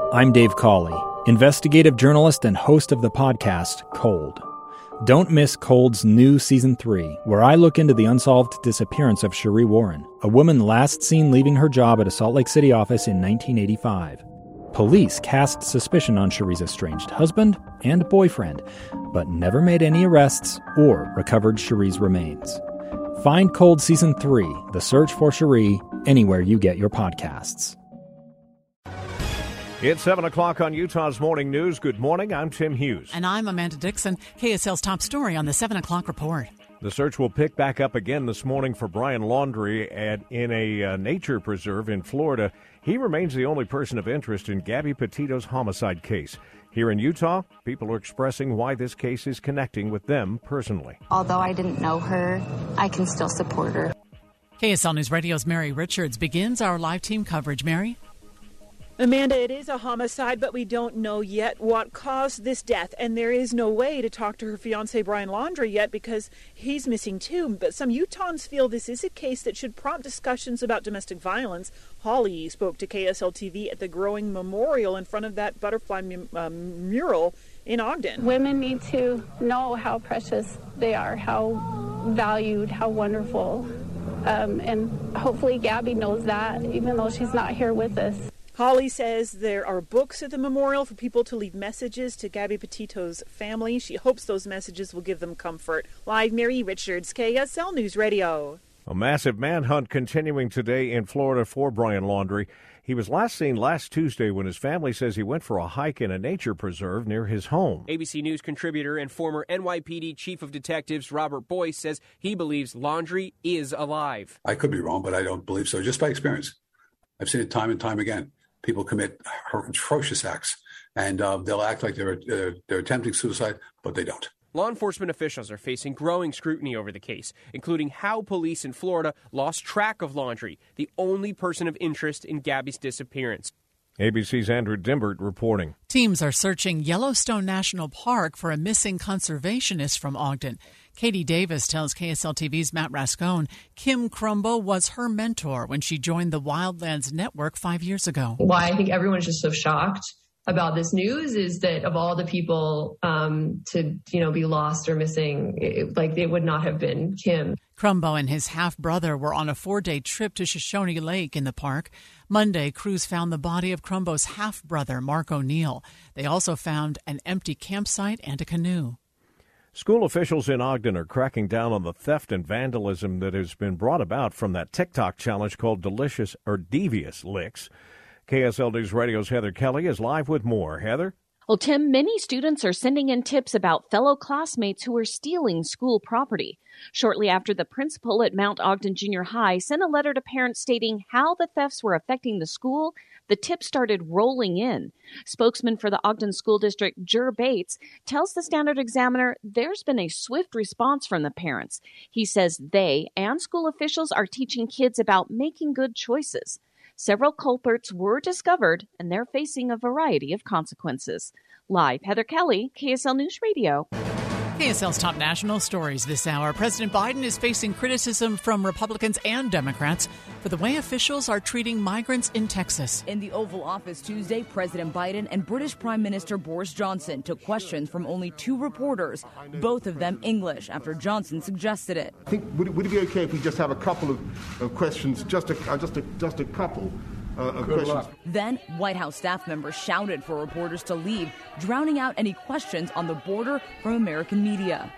I'm Dave Cawley, investigative journalist and host of the podcast Cold. Don't miss Cold's new Season 3, where I look into the unsolved disappearance of Sheree Warren, a woman last seen leaving her job at a Salt Lake City office in 1985. Police cast suspicion on Sheree's estranged husband and boyfriend, but never made any arrests or recovered Sheree's remains. Find Cold Season 3, The Search for Sheree, anywhere you get your podcasts. It's 7 o'clock on Utah's Morning News. Good morning, I'm Tim Hughes. And I'm Amanda Dixon. KSL's top story on the 7 o'clock report. The search will pick back up again this morning for Brian Laundrie in a nature preserve in Florida. He remains the only person of interest in Gabby Petito's homicide case. Here in Utah, people are expressing why this case is connecting with them personally. Although I didn't know her, I can still support her. KSL News Radio's Mary Richards begins our live team coverage. Mary? Amanda, it is a homicide, but we don't know yet what caused this death. And there is no way to talk to her fiancé, Brian Laundrie, yet because he's missing too. But some Utahns feel this is a case that should prompt discussions about domestic violence. Holly spoke to KSL TV at the Growing Memorial in front of that butterfly mural in Ogden. Women need to know how precious they are, how valued, how wonderful. And hopefully Gabby knows that, even though she's not here with us. Holly says there are books at the memorial for people to leave messages to Gabby Petito's family. She hopes those messages will give them comfort. Live, Mary Richards, KSL News Radio. A massive manhunt continuing today in Florida for Brian Laundrie. He was last seen last Tuesday when his family says he went for a hike in a nature preserve near his home. ABC News contributor and former NYPD Chief of Detectives Robert Boyce says he believes Laundrie is alive. I could be wrong, but I don't believe so, just by experience. I've seen it time and time again. People commit atrocious acts, and they'll act like they're attempting suicide, but they don't. Law enforcement officials are facing growing scrutiny over the case, including how police in Florida lost track of Laundrie, the only person of interest in Gabby's disappearance. ABC's Andrew Dimbert reporting. Teams are searching Yellowstone National Park for a missing conservationist from Ogden. Katie Davis tells KSL TV's Matt Rascone Kim Crumbo was her mentor when she joined the Wildlands Network 5 years ago. Why I think everyone's just so shocked about this news is that of all the people to be lost or missing, it would not have been Kim. Crumbo and his half-brother were on a 4-day trip to Shoshone Lake in the park. Monday, crews found the body of Crumbo's half-brother, Mark O'Neill. They also found an empty campsite and a canoe. School officials in Ogden are cracking down on the theft and vandalism that has been brought about from that TikTok challenge called Delicious or Devious Licks. KSL News Radio's Heather Kelly is live with more. Heather? Well, Tim, many students are sending in tips about fellow classmates who are stealing school property. Shortly after, the principal at Mount Ogden Junior High sent a letter to parents stating how the thefts were affecting the school. The tips started rolling in. Spokesman for the Ogden School District, Jer Bates, tells the Standard Examiner there's been a swift response from the parents. He says they and school officials are teaching kids about making good choices. Several culprits were discovered, and they're facing a variety of consequences. Live, Heather Kelly, KSL News Radio. KSL's top national stories this hour. President Biden is facing criticism from Republicans and Democrats for the way officials are treating migrants in Texas. In the Oval Office Tuesday, President Biden and British Prime Minister Boris Johnson took questions from only 2 reporters, both of them English, after Johnson suggested it. I think would it be okay if we just have a couple of questions, just a couple? Questions. Then, White House staff members shouted for reporters to leave, drowning out any questions on the border from American media.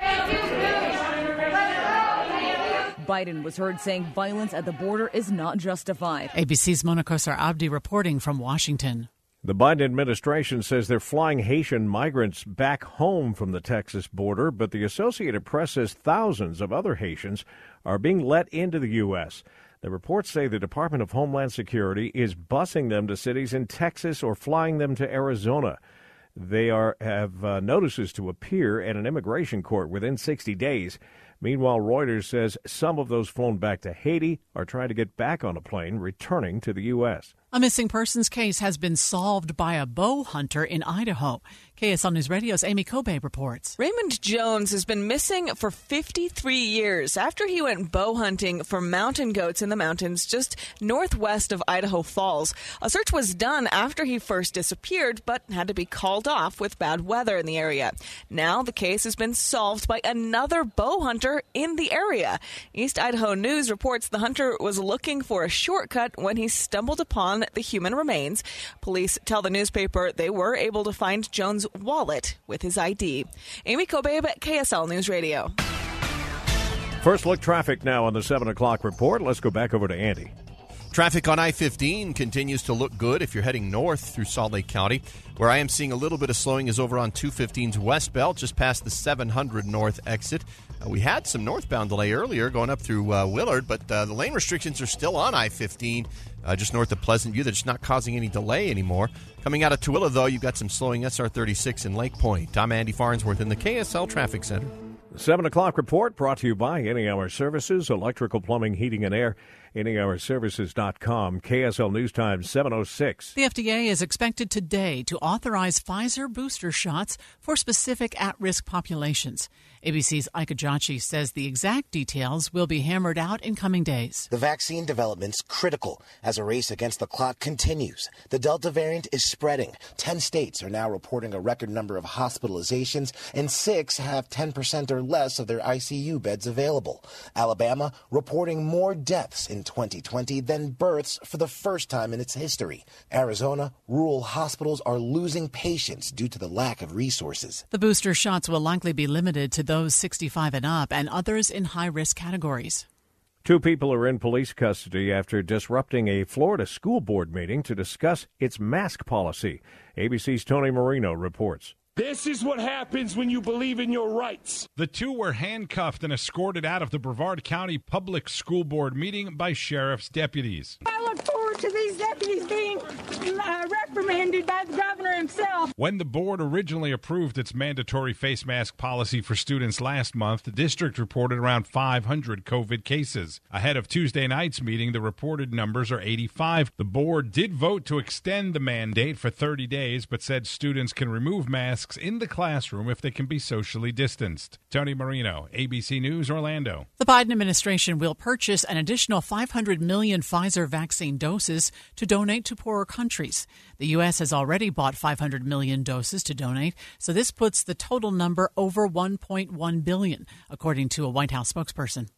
Biden was heard saying violence at the border is not justified. ABC's Mona Kosar Abdi reporting from Washington. The Biden administration says they're flying Haitian migrants back home from the Texas border, but the Associated Press says thousands of other Haitians are being let into the U.S. The reports say the Department of Homeland Security is busing them to cities in Texas or flying them to Arizona. They have notices to appear at an immigration court within 60 days. Meanwhile, Reuters says some of those flown back to Haiti are trying to get back on a plane returning to the U.S. A missing persons case has been solved by a bow hunter in Idaho. KSL News Radio's Amy Kobe reports. Raymond Jones has been missing for 53 years after he went bow hunting for mountain goats in the mountains just northwest of Idaho Falls. A search was done after he first disappeared, but had to be called off with bad weather in the area. Now the case has been solved by another bow hunter in the area. East Idaho News reports the hunter was looking for a shortcut when he stumbled upon the human remains. Police tell the newspaper they were able to find Jones' wallet with his ID. Amy Kobe at KSL News Radio. First look traffic now on the 7 o'clock report. Let's go back over to Andy. Traffic on I-15 continues to look good if you're heading north through Salt Lake County. Where I am seeing a little bit of slowing is over on 215's west belt, just past the 700 north exit. We had some northbound delay earlier going up through Willard, but the lane restrictions are still on I-15, just north of Pleasant View. They're just not causing any delay anymore. Coming out of Tooele, though, you've got some slowing SR-36 in Lake Point. I'm Andy Farnsworth in the KSL Traffic Center. The 7 o'clock report brought to you by Any Hour Services, electrical, plumbing, heating, and air. AnyHourServices.com. KSL News Time 7:06. The FDA is expected today to authorize Pfizer booster shots for specific at-risk populations. ABC's Ika Jachi says the exact details will be hammered out in coming days. The vaccine development's critical as a race against the clock continues. The Delta variant is spreading. 10 states are now reporting a record number of hospitalizations, and 6 have 10% or less of their ICU beds available. Alabama reporting more deaths in 2020 than births for the first time in its history. Arizona, rural hospitals are losing patients due to the lack of resources. The booster shots will likely be limited to those 65 and up and others in high-risk categories. 2 people are in police custody after disrupting a Florida school board meeting to discuss its mask policy. ABC's Tony Marino reports. This is what happens when you believe in your rights. The 2 were handcuffed and escorted out of the Brevard County Public School Board meeting by sheriff's deputies. I look forward to these deputies being reprimanded by the governor himself. When the board originally approved its mandatory face mask policy for students last month, the district reported around 500 COVID cases. Ahead of Tuesday night's meeting, the reported numbers are 85. The board did vote to extend the mandate for 30 days, but said students can remove masks in the classroom if they can be socially distanced. Tony Marino, ABC News, Orlando. The Biden administration will purchase an additional 500 million Pfizer vaccine doses to donate to poorer countries. The U.S. has already bought 500 million doses to donate, so this puts the total number over 1.1 billion, according to a White House spokesperson.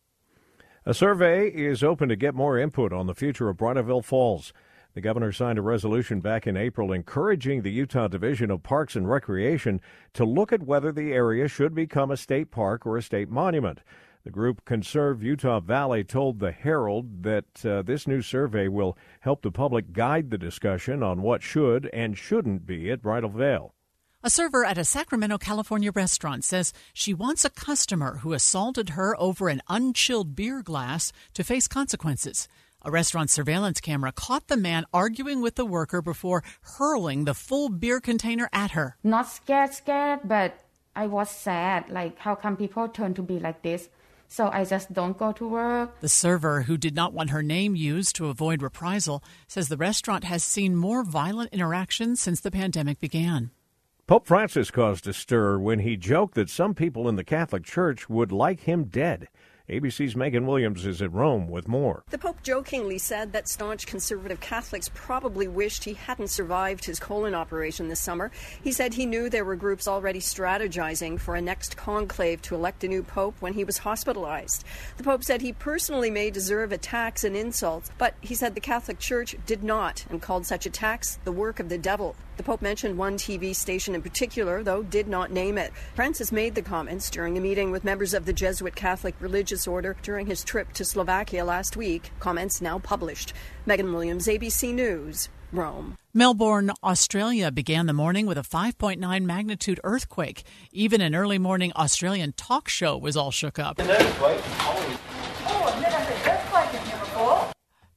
A survey is open to get more input on the future of Bridalveil Falls. The governor signed a resolution back in April encouraging the Utah Division of Parks and Recreation to look at whether the area should become a state park or a state monument. The group Conserve Utah Valley told the Herald that this new survey will help the public guide the discussion on what should and shouldn't be at Bridalveil. A server at a Sacramento, California restaurant says she wants a customer who assaulted her over an unchilled beer glass to face consequences. A restaurant surveillance camera caught the man arguing with the worker before hurling the full beer container at her. Not scared, but I was sad. Like, how come people turn to be like this? So I just don't go to work. The server, who did not want her name used to avoid reprisal, says the restaurant has seen more violent interactions since the pandemic began. Pope Francis caused a stir when he joked that some people in the Catholic Church would like him dead. ABC's Megan Williams is at Rome with more. The Pope jokingly said that staunch conservative Catholics probably wished he hadn't survived his colon operation this summer. He said he knew there were groups already strategizing for a next conclave to elect a new pope when he was hospitalized. The Pope said he personally may deserve attacks and insults, but he said the Catholic Church did not and called such attacks the work of the devil. The Pope mentioned one TV station in particular, though did not name it. Francis made the comments during a meeting with members of the Jesuit Catholic religious order during his trip to Slovakia last week. Comments now published. Megan Williams, ABC News, Rome. Melbourne, Australia began the morning with a 5.9 magnitude earthquake. Even an early morning Australian talk show was all shook up. An earthquake? Oh, I've never had an earthquake in here before.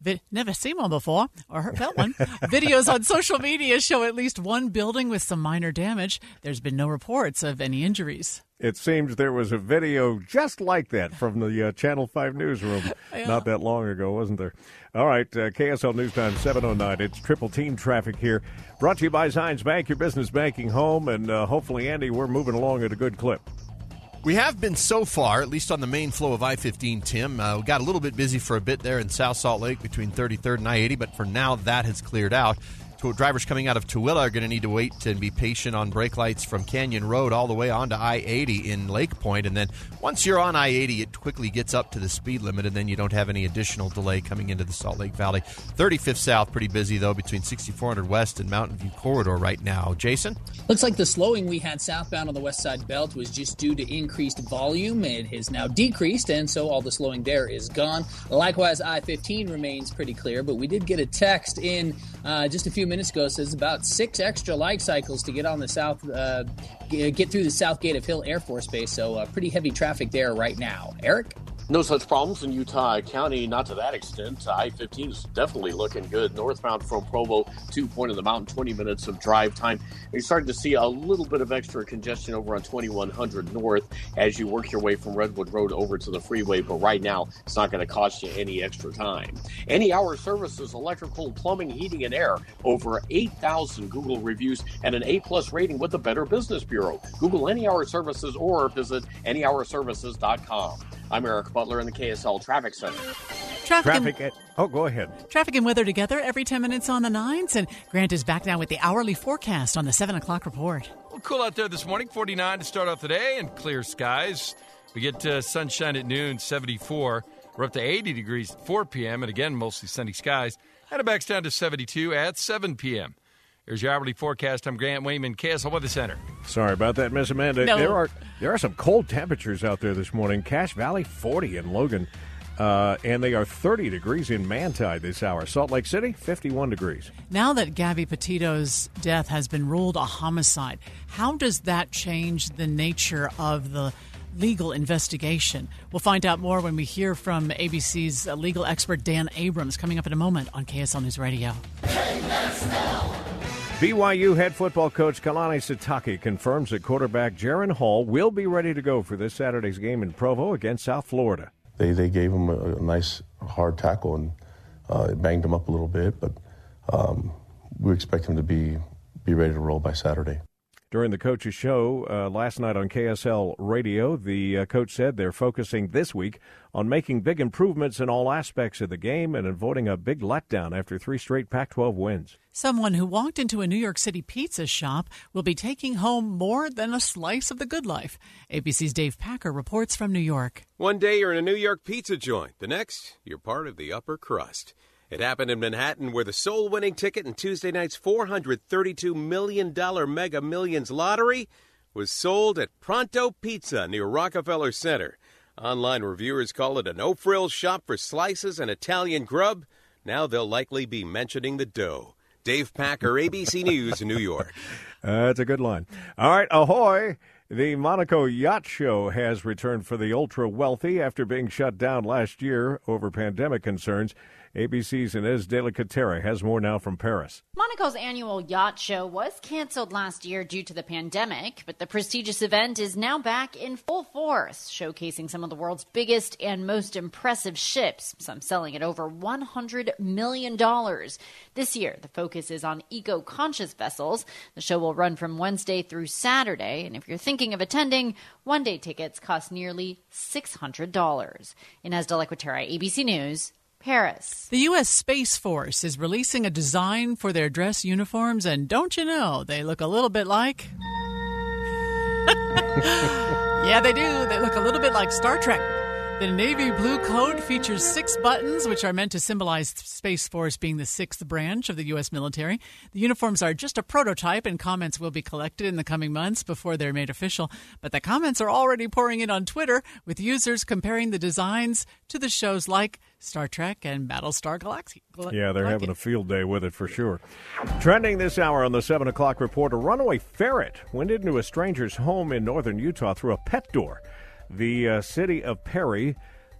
Never seen one before or felt one. Videos on social media show at least one building with some minor damage. There's been no reports of any injuries. It seems there was a video just like that from the Channel 5 newsroom not that long ago, wasn't there? All right, KSL News Time 7:09. It's Triple Team Traffic here. Brought to you by Zions Bank, your business banking home. And hopefully, Andy, we're moving along at a good clip. We have been so far, at least on the main flow of I-15, Tim. We got a little bit busy for a bit there in South Salt Lake between 33rd and I-80, but for now that has cleared out. Drivers coming out of Tooele are going to need to wait and be patient on brake lights from Canyon Road all the way onto I-80 in Lake Point. And then once you're on I-80, it quickly gets up to the speed limit, and then you don't have any additional delay coming into the Salt Lake Valley. 35th South, pretty busy, though, between 6400 West and Mountain View Corridor right now. Jason? Looks like the slowing we had southbound on the west side belt was just due to increased volume. It has now decreased, and so all the slowing there is gone. Likewise, I-15 remains pretty clear, but we did get a text in just a few minutes ago. Says about 6 extra light cycles to get on the south, get through the south gate of Hill Air Force Base. So pretty heavy traffic there right now. Eric? No such problems in Utah County, not to that extent. I-15 is definitely looking good. Northbound from Provo to Point of the Mountain, 20 minutes of drive time. You're starting to see a little bit of extra congestion over on 2100 North as you work your way from Redwood Road over to the freeway, but right now it's not going to cost you any extra time. Any Hour Services, electrical, plumbing, heating, and air. Over 8,000 Google reviews and an A+ rating with the Better Business Bureau. Google Any Hour Services or visit anyhourservices.com. I'm Eric Butler in the KSL Traffic Center. Go ahead. Traffic and weather together every 10 minutes on the 9s. And Grant is back now with the hourly forecast on the 7 o'clock report. Well, cool out there this morning, 49 to start off the day and clear skies. We get sunshine at noon, 74. We're up to 80 degrees at 4 p.m. And again, mostly sunny skies. And it backs down to 72 at 7 p.m. Here's your hourly forecast. I'm Grant Wayman, KSL Weather Center. Sorry about that, Miss Amanda. No. There are some cold temperatures out there this morning. Cache Valley, 40 in Logan. And they are 30 degrees in Manti this hour. Salt Lake City, 51 degrees. Now that Gabby Petito's death has been ruled a homicide, how does that change the nature of the legal investigation? We'll find out more when we hear from ABC's legal expert Dan Abrams coming up in a moment on KSL News Radio. BYU head football coach Kalani Sitake confirms that quarterback Jaron Hall will be ready to go for this Saturday's game in Provo against South Florida. They gave him a nice hard tackle and it banged him up a little bit, but we expect him to be ready to roll by Saturday. During the coach's show last night on KSL Radio, the coach said they're focusing this week on making big improvements in all aspects of the game and avoiding a big letdown after 3 straight Pac-12 wins. Someone who walked into a New York City pizza shop will be taking home more than a slice of the good life. ABC's Dave Packer reports from New York. One day you're in a New York pizza joint. The next, you're part of the upper crust. It happened in Manhattan, where the sole winning ticket in Tuesday night's $432 million Mega Millions lottery was sold at Pronto Pizza near Rockefeller Center. Online reviewers call it a no-frills shop for slices and Italian grub. Now they'll likely be mentioning the dough. Dave Packer, ABC News, New York. That's a good line. All right, ahoy! The Monaco Yacht Show has returned for the ultra-wealthy after being shut down last year over pandemic concerns. ABC's Inez de la Catera has more now from Paris. Monaco's annual yacht show was canceled last year due to the pandemic, but the prestigious event is now back in full force, showcasing some of the world's biggest and most impressive ships, some selling at over $100 million. This year, the focus is on eco-conscious vessels. The show will run from Wednesday through Saturday, and if you're thinking of attending, one-day tickets cost nearly $600. Inez de la Catera, ABC News, Paris. The U.S. Space Force is releasing a design for their dress uniforms, and don't you know, they look a little bit like... Yeah, they do. They look a little bit like Star Trek. The navy blue coat features 6 buttons, which are meant to symbolize Space Force being the 6th branch of the U.S. military. The uniforms are just a prototype, and comments will be collected in the coming months before they're made official. But the comments are already pouring in on Twitter, with users comparing the designs to the shows like Star Trek and Battlestar Galactica. Yeah, they're having a field day with it for sure. Trending this hour on the 7 o'clock report, a runaway ferret went into a stranger's home in northern Utah through a pet door. The city of Perry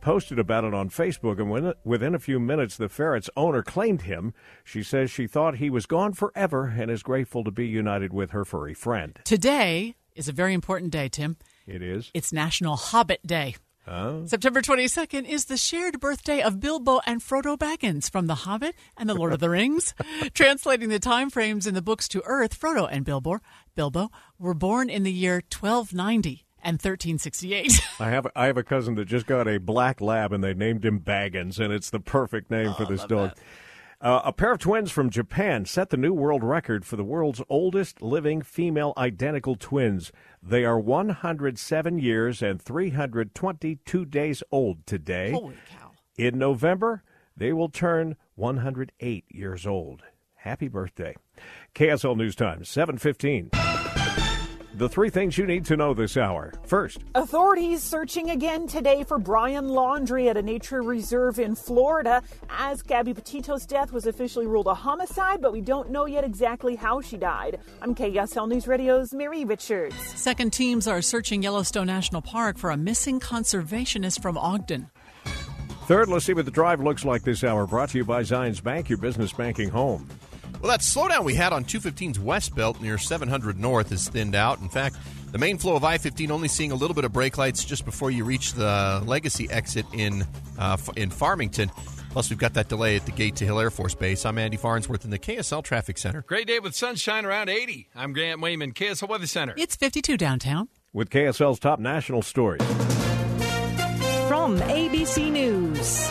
posted about it on Facebook, and within a few minutes, the ferret's owner claimed him. She says she thought he was gone forever and is grateful to be united with her furry friend. Today is a very important day, Tim. It is? It's National Hobbit Day. Oh. September 22nd is the shared birthday of Bilbo and Frodo Baggins from The Hobbit and The Lord of the Rings. Translating the time frames in the books to Earth, Frodo and Bilbo were born in the year 1290 and 1368. I have a cousin that just got a black lab, and they named him Baggins, and it's the perfect name for this dog. A pair of twins from Japan set the new world record for the world's oldest living female identical twins. They are 107 years and 322 days old today. Holy cow. In November, they will turn 108 years old. Happy birthday. KSL News Time, 7:15. The three things you need to know this hour. First, authorities searching again today for Brian Laundrie at a nature reserve in Florida, as Gabby Petito's death was officially ruled a homicide, but we don't know yet exactly how she died. I'm KSL News Radio's Mary Richards. Second, teams are searching Yellowstone National Park for a missing conservationist from Ogden. Third, let's see what the drive looks like this hour. Brought to you by Zions Bank, your business banking home. Well, that slowdown we had on 215's West Belt near 700 North is thinned out. In fact, the main flow of I-15 only seeing a little bit of brake lights just before you reach the Legacy exit in Farmington. Plus, we've got that delay at the Gate to Hill Air Force Base. I'm Andy Farnsworth in the KSL Traffic Center. Great day with sunshine around 80. I'm Grant Wayman, KSL Weather Center. It's 52 downtown. With KSL's top national stories. From ABC News,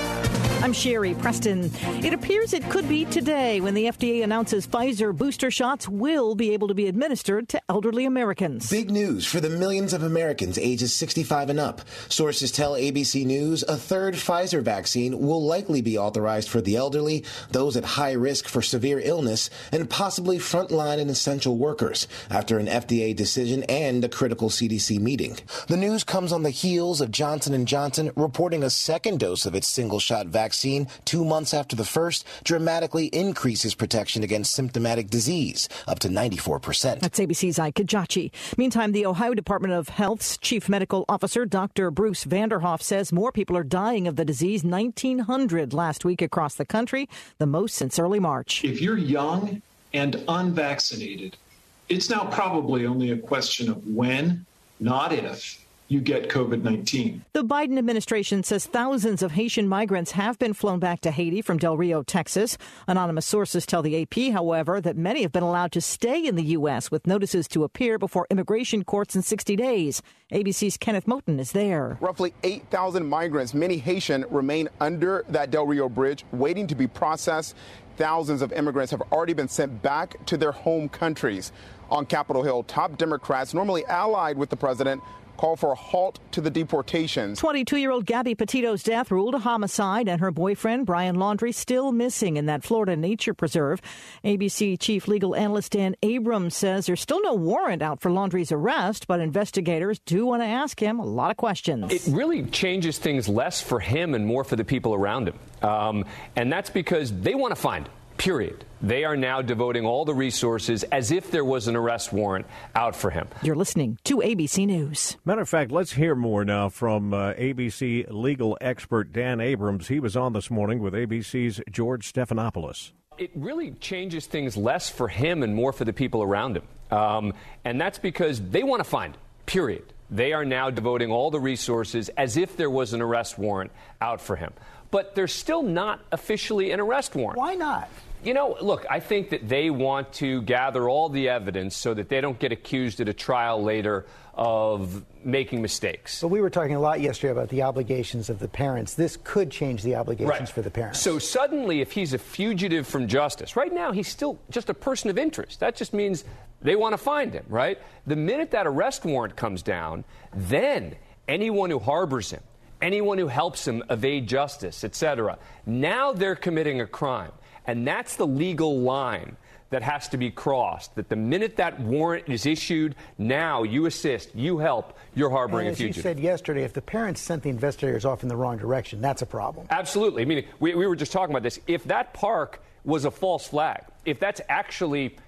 I'm Sherry Preston. It appears it could be today when the FDA announces Pfizer booster shots will be able to be administered to elderly Americans. Big news for the millions of Americans ages 65 and up. Sources tell ABC News a third Pfizer vaccine will likely be authorized for the elderly, those at high risk for severe illness, and possibly frontline and essential workers after an FDA decision and a critical CDC meeting. The news comes on the heels of Johnson & Johnson reporting a second dose of its single-shot vaccine 2 months after the first dramatically increases protection against symptomatic disease, up to 94%. That's ABC's Ike Kajachi. Meantime, the Ohio Department of Health's Chief Medical Officer, Dr. Bruce Vanderhoff, says more people are dying of the disease, 1,900 last week across the country, the most since early March. If you're young and unvaccinated, it's now probably only a question of when, not if, you get COVID-19. The Biden administration says thousands of Haitian migrants have been flown back to Haiti from Del Rio, Texas. Anonymous sources tell the AP, however, that many have been allowed to stay in the U.S. with notices to appear before immigration courts in 60 days. ABC's Kenneth Moten is there. Roughly 8,000 migrants, many Haitian, remain under that Del Rio bridge waiting to be processed. Thousands of immigrants have already been sent back to their home countries. On Capitol Hill, top Democrats, normally allied with the president, call for a halt to the deportations. 22-year-old Gabby Petito's death ruled a homicide, and her boyfriend, Brian Laundrie, still missing in that Florida nature preserve. ABC Chief Legal Analyst Dan Abrams says there's still no warrant out for Laundrie's arrest, but investigators do want to ask him a lot of questions. It really changes things less for him and more for the people around him. And that's because they want to find him. Period. They are now devoting all the resources as if there was an arrest warrant out for him. You're listening to ABC News. Matter of fact, let's hear more now from ABC legal expert Dan Abrams. He was on this morning with ABC's George Stephanopoulos. It really changes things less for him and more for the people around him. And that's because they want to find him. Period. They are now devoting all the resources as if there was an arrest warrant out for him. But there's still not officially an arrest warrant. Why not? You know, look, I think that they want to gather all the evidence so that they don't get accused at a trial later of making mistakes. But we were talking a lot yesterday about the obligations of the parents. This could change the obligations for the parents. So suddenly, if he's a fugitive from justice, right now he's still just a person of interest. That just means they want to find him, right? The minute that arrest warrant comes down, then anyone who harbors him, anyone who helps him evade justice, etc., now they're committing a crime. And that's the legal line that has to be crossed, that the minute that warrant is issued, now you assist, you help, you're harboring a fugitive. As you said yesterday, if the parents sent the investigators off in the wrong direction, that's a problem. Absolutely. I mean, we were just talking about this. If that park was a false flag, if that's actually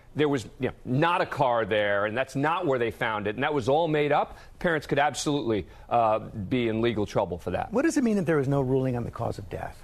there was not a car there, and that's not where they found it, and that was all made up, parents could absolutely be in legal trouble for that. What does it mean that there was no ruling on the cause of death?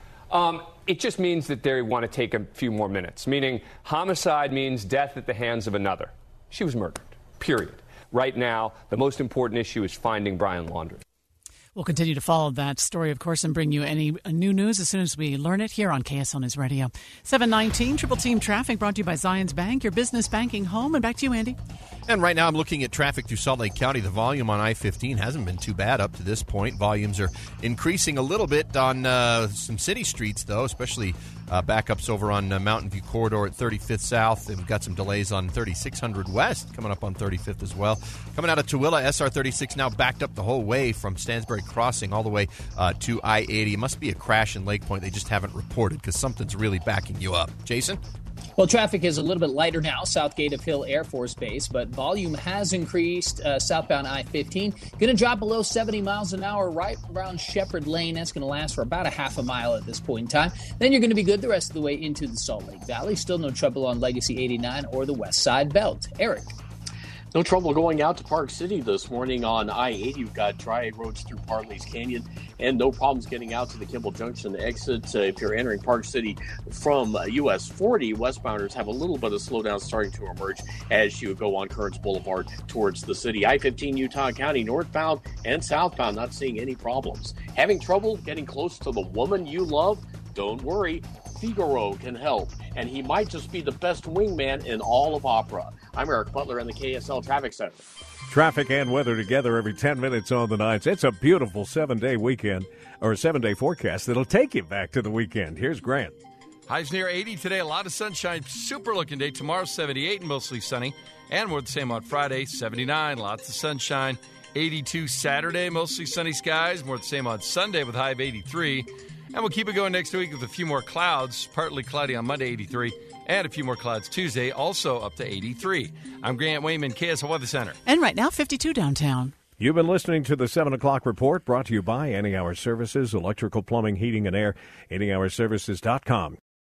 It just means that they want to take a few more minutes, meaning homicide means death at the hands of another. She was murdered, period. Right now, the most important issue is finding Brian Laundrie. We'll continue to follow that story, of course, and bring you any new news as soon as we learn it here on KSL News Radio. 7:19, Triple Team Traffic brought to you by Zions Bank, your business banking home. And back to you, Andy. And right now I'm looking at traffic through Salt Lake County. The volume on I-15 hasn't been too bad up to this point. Volumes are increasing a little bit on some city streets, though, especially backups over on Mountain View Corridor at 35th South. We've got some delays on 3600 West coming up on 35th as well. Coming out of Tooele, SR36 now backed up the whole way from Stansbury Crossing all the way to I-80. It must be a crash in Lake Point. They just haven't reported because something's really backing you up. Jason? Well, traffic is a little bit lighter now, Southgate of Hill Air Force Base, but volume has increased southbound I-15. Going to drop below 70 miles an hour right around Shepherd Lane. That's going to last for about a half a mile at this point in time. Then you're going to be good the rest of the way into the Salt Lake Valley. Still no trouble on Legacy 89 or the West Side Belt. Eric. No trouble going out to Park City this morning on I-80. You've got dry roads through Parley's Canyon and no problems getting out to the Kimball Junction exit. If you're entering Park City from US 40, westbounders have a little bit of slowdown starting to emerge as you go on Kearns Boulevard towards the city. I-15 Utah County, northbound and southbound, not seeing any problems. Having trouble getting close to the woman you love? Don't worry. Figaro can help, and he might just be the best wingman in all of opera. I'm Eric Butler in the KSL Traffic Center. Traffic and weather together every 10 minutes on the nights. It's a beautiful 7-day weekend, or a 7-day forecast that'll take you back to the weekend. Here's Grant. Highs near 80 today, a lot of sunshine, super looking day. Tomorrow, 78 and mostly sunny. And more the same on Friday, 79, lots of sunshine. 82 Saturday, mostly sunny skies. More the same on Sunday with high of 83. And we'll keep it going next week with a few more clouds, partly cloudy on Monday, 83, and a few more clouds Tuesday, also up to 83. I'm Grant Wayman, KSL Weather Center. And right now, 52 downtown. You've been listening to the 7 o'clock report brought to you by Any Hour Services, electrical, plumbing, heating, and air, anyhourservices.com.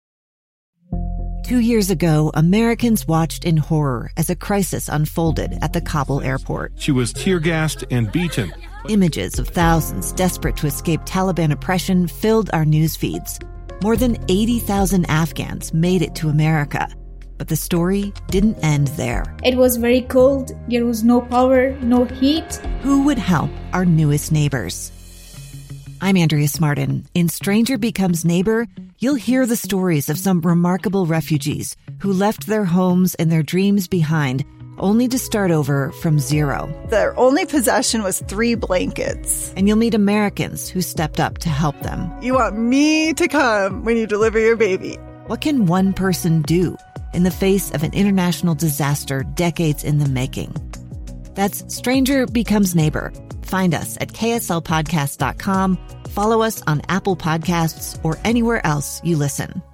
2 years ago, Americans watched in horror as a crisis unfolded at the Kabul airport. She was tear-gassed and beaten. Images of thousands desperate to escape Taliban oppression filled our news feeds. More than 80,000 Afghans made it to America. But the story didn't end there. It was very cold. There was no power, no heat. Who would help our newest neighbors? I'm Andrea Smartin. In Stranger Becomes Neighbor, you'll hear the stories of some remarkable refugees who left their homes and their dreams behind, only to start over from zero. Their only possession was 3 blankets. And you'll meet Americans who stepped up to help them. You want me to come when you deliver your baby. What can one person do in the face of an international disaster decades in the making? That's Stranger Becomes Neighbor. Find us at kslpodcast.com. Follow us on Apple Podcasts or anywhere else you listen.